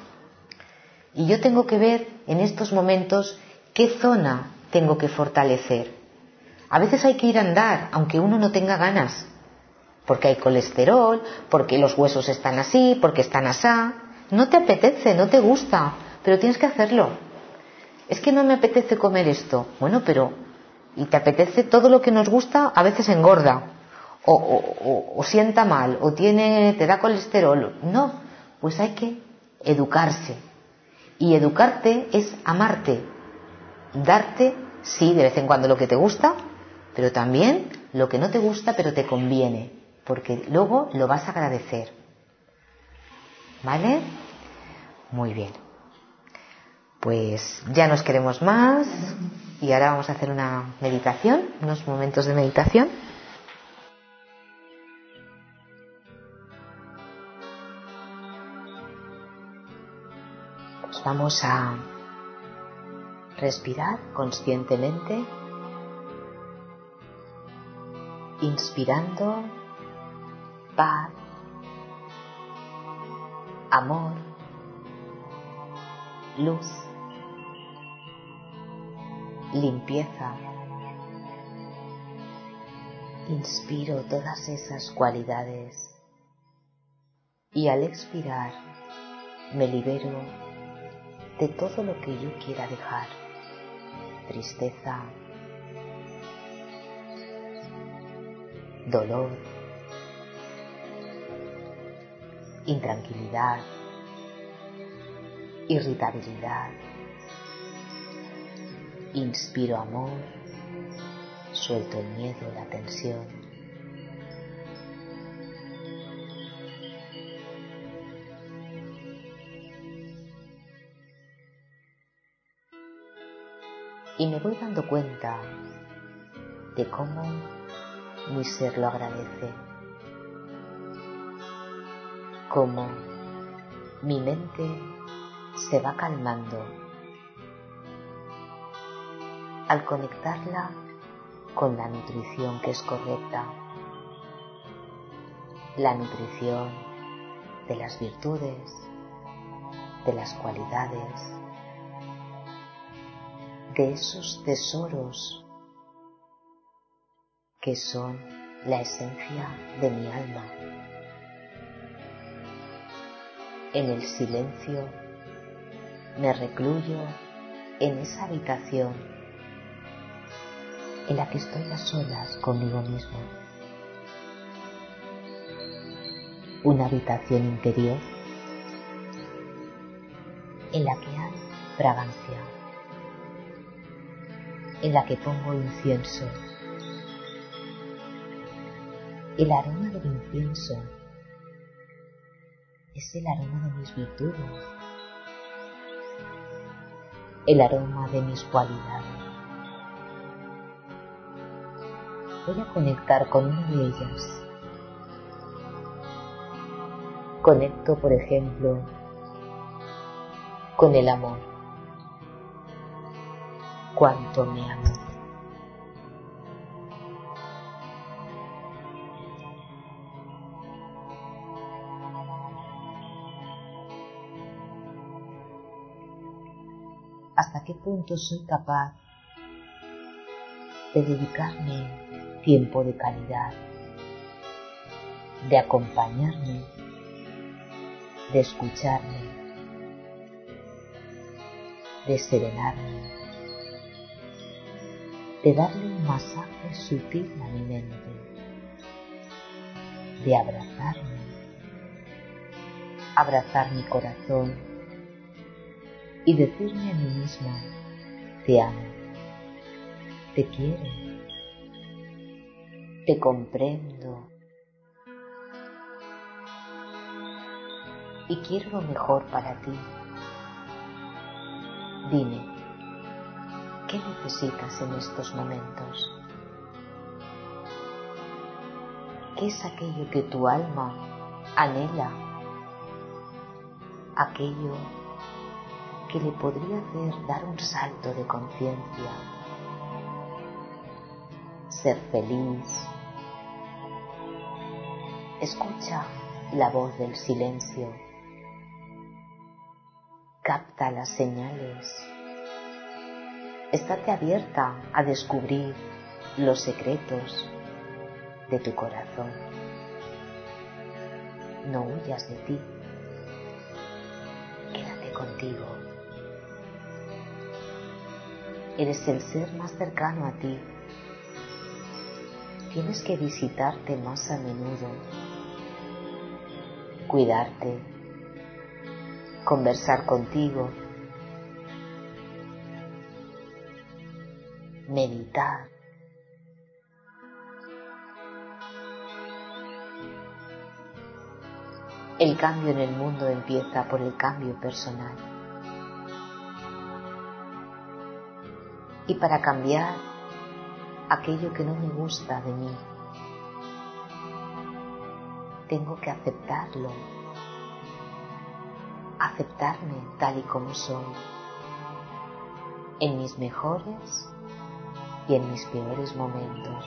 Y yo tengo que ver en estos momentos qué zona tengo que fortalecer. A veces hay que ir a andar aunque uno no tenga ganas, porque hay colesterol, porque los huesos están así, porque están asá. No te apetece, no te gusta, pero tienes que hacerlo. Es que no me apetece comer esto. Bueno, pero y te apetece todo lo que nos gusta, a veces engorda o, o, o, o sienta mal o tiene, te da colesterol. No, pues hay que educarse, y educarte es amarte, darte, sí, de vez en cuando lo que te gusta, pero también lo que no te gusta pero te conviene, porque luego lo vas a agradecer. ¿Vale? Muy bien. Pues ya nos queremos más y ahora vamos a hacer una meditación, unos momentos de meditación. Pues vamos a respirar conscientemente, inspirando paz, amor, luz. limpieza. Inspiro todas esas cualidades y al expirar me libero de todo lo que yo quiera dejar. Tristeza, dolor, intranquilidad, irritabilidad. Inspiro amor, suelto el miedo, la tensión. Y me voy dando cuenta de cómo mi ser lo agradece, cómo mi mente se va calmando al conectarla con la nutrición que es correcta, la nutrición de las virtudes, de las cualidades, de esos tesoros que son la esencia de mi alma. En el silencio me recluyo en esa habitación en la que estoy a solas conmigo mismo. Una habitación interior en la que hay fragancia, en la que pongo incienso. El aroma del incienso es el aroma de mis virtudes, el aroma de mis cualidades. Voy a conectar con una de ellas. Conecto, por ejemplo, con el amor. Cuánto me amo. ¿Hasta qué punto soy capaz de dedicarme tiempo de calidad, de acompañarme, de escucharme, de serenarme, de darle un masaje sutil a mi mente, de abrazarme, abrazar mi corazón y decirme a mí misma: te amo, te quiero, te comprendo y quiero lo mejor para ti. Dime, ¿qué necesitas en estos momentos? ¿Qué es aquello que tu alma anhela? Aquello que le podría hacer dar un salto de conciencia, ser feliz. Escucha la voz del silencio, capta las señales, estate abierta a descubrir los secretos de tu corazón. No huyas de ti, quédate contigo. Eres el ser más cercano a ti. Tienes que visitarte más a menudo, cuidarte, conversar contigo, meditar. El cambio en el mundo empieza por el cambio personal. Y para cambiar aquello que no me gusta de mí, tengo que aceptarlo, aceptarme tal y como soy, en mis mejores y en mis peores momentos.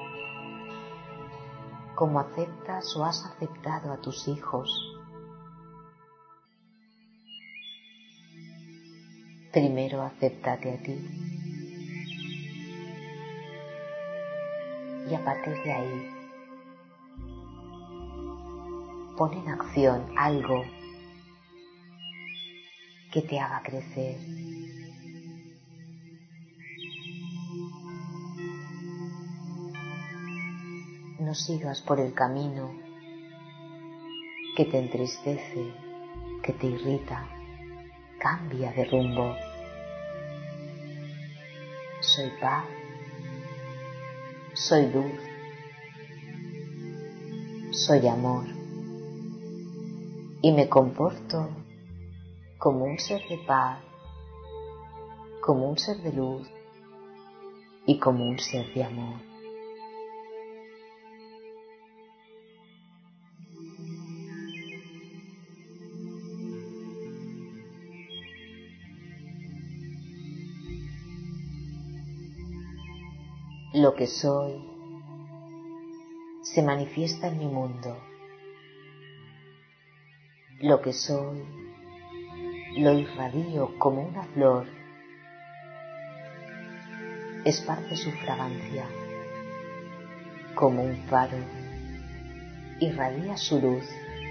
Como aceptas o has aceptado a tus hijos. Primero acéptate a ti. y a partir de ahí pon en acción algo que te haga crecer. No sigas por el camino que te entristece, que te irrita. Cambia de rumbo. Soy paz, soy luz, soy amor y me comporto como un ser de paz, como un ser de luz y como un ser de amor. Lo que soy se manifiesta en mi mundo. Lo que soy lo irradio como una flor. Esparce su fragancia como un faro. Irradia su luz.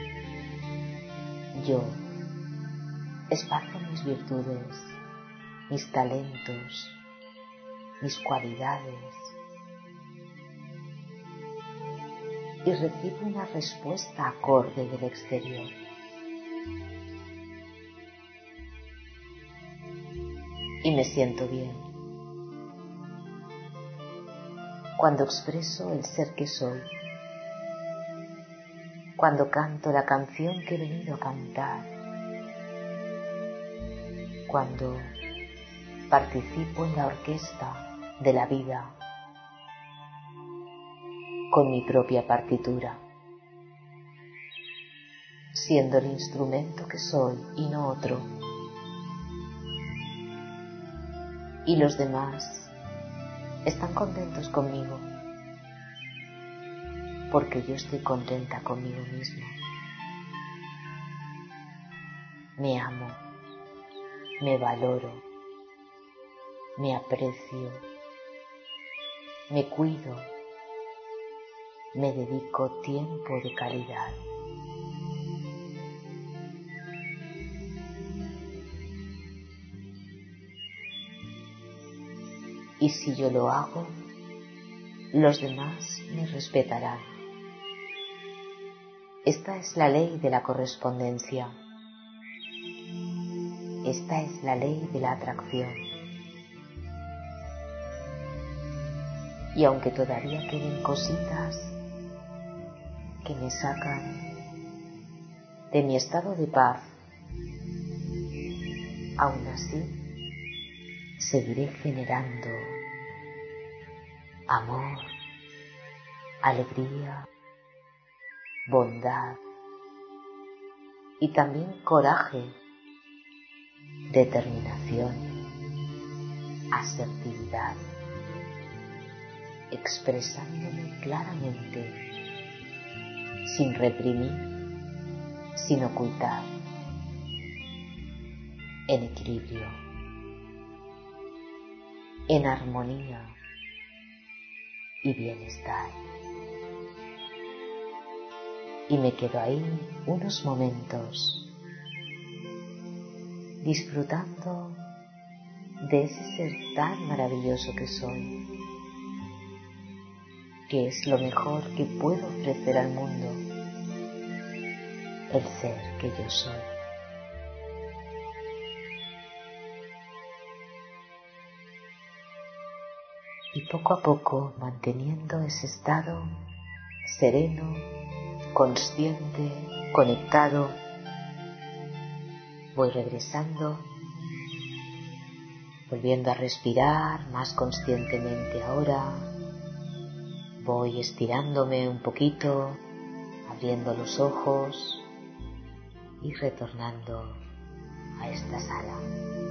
Yo esparzo mis virtudes, mis talentos, mis cualidades y recibo una respuesta acorde del exterior. Y me siento bien cuando expreso el ser que soy, cuando canto la canción que he venido a cantar, cuando participo en la orquesta de la vida con mi propia partitura, siendo el instrumento que soy y no otro. Y los demás están contentos conmigo, porque yo estoy contenta conmigo misma. Me amo, me valoro, me aprecio, me cuido, me dedico tiempo de calidad. Y si yo lo hago, los demás me respetarán. Esta es la ley de la correspondencia. Esta es la ley de la atracción. Y aunque todavía queden cositas que me sacan de mi estado de paz, aún así seguiré generando amor, alegría, bondad y también coraje, determinación, asertividad, expresándome claramente, sin reprimir, sin ocultar, en equilibrio, en armonía y bienestar. Y me quedo ahí unos momentos disfrutando de ese ser tan maravilloso que soy, que es lo mejor que puedo ofrecer al mundo, el ser que yo soy. Y poco a poco, manteniendo ese estado sereno, consciente, conectado, voy regresando, volviendo a respirar más conscientemente ahora. Voy estirándome un poquito, abriendo los ojos y retornando a esta sala.